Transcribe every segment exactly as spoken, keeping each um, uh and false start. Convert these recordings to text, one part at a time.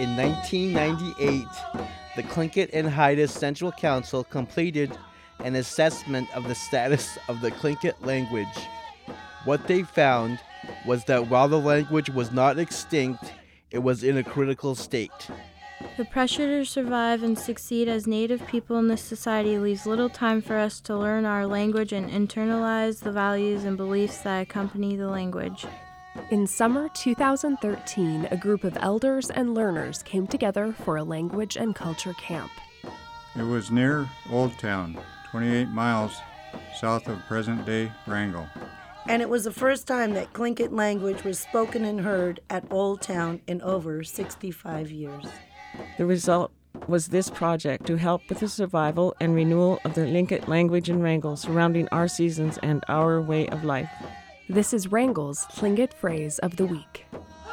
in nineteen ninety-eight, the Tlingit and Haida Central Council completed an assessment of the status of the Tlingit language. What they found was that while the language was not extinct, it was in a critical state. The pressure to survive and succeed as Native people in this society leaves little time for us to learn our language and internalize the values and beliefs that accompany the language. In summer two thousand thirteen, a group of elders and learners came together for a language and culture camp. It was near Old Town, twenty-eight miles south of present-day Wrangell. And it was the first time that Tlingit language was spoken and heard at Old Town in over sixty-five years. The result was this project to help with the survival and renewal of the Tlingit language in Wrangell surrounding our seasons and our way of life. This is Wrangell's Tlingit phrase of the week.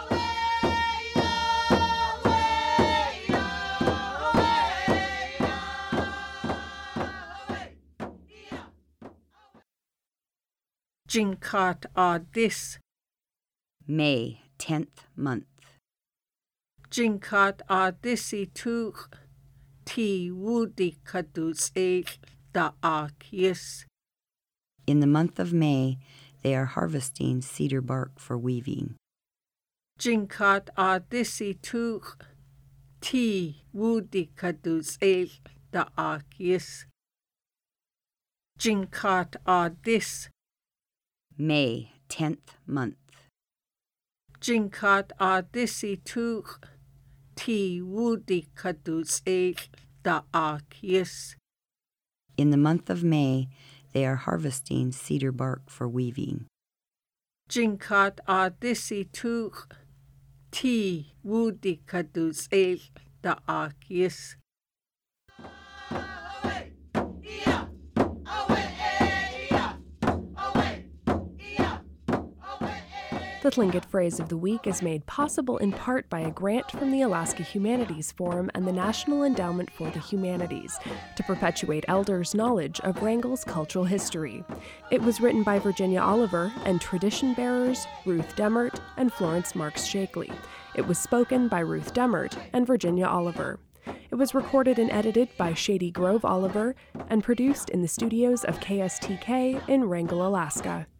Jinkat Adis. May, tenth month. Jinkat Adisi tu ti wudi kadus e da akis. In the month of May, they are harvesting cedar bark for weaving. Jinkat Adisi tu ti wudi kadus e da akis. Jinkat Adis. May, tenth month. Jinkat Adisi tu ti wudi kadus e da akis. In the month of May, they are harvesting cedar bark for weaving. Jinkat Adisi tu ti wudi kadus e da akis. The Tlingit phrase of the week is made possible in part by a grant from the Alaska Humanities Forum and the National Endowment for the Humanities to perpetuate elders' knowledge of Wrangell's cultural history. It was written by Virginia Oliver and tradition bearers Ruth Demert and Florence Marks Shakely. It was spoken by Ruth Demert and Virginia Oliver. It was recorded and edited by Shady Grove Oliver and produced in the studios of K S T K in Wrangell, Alaska.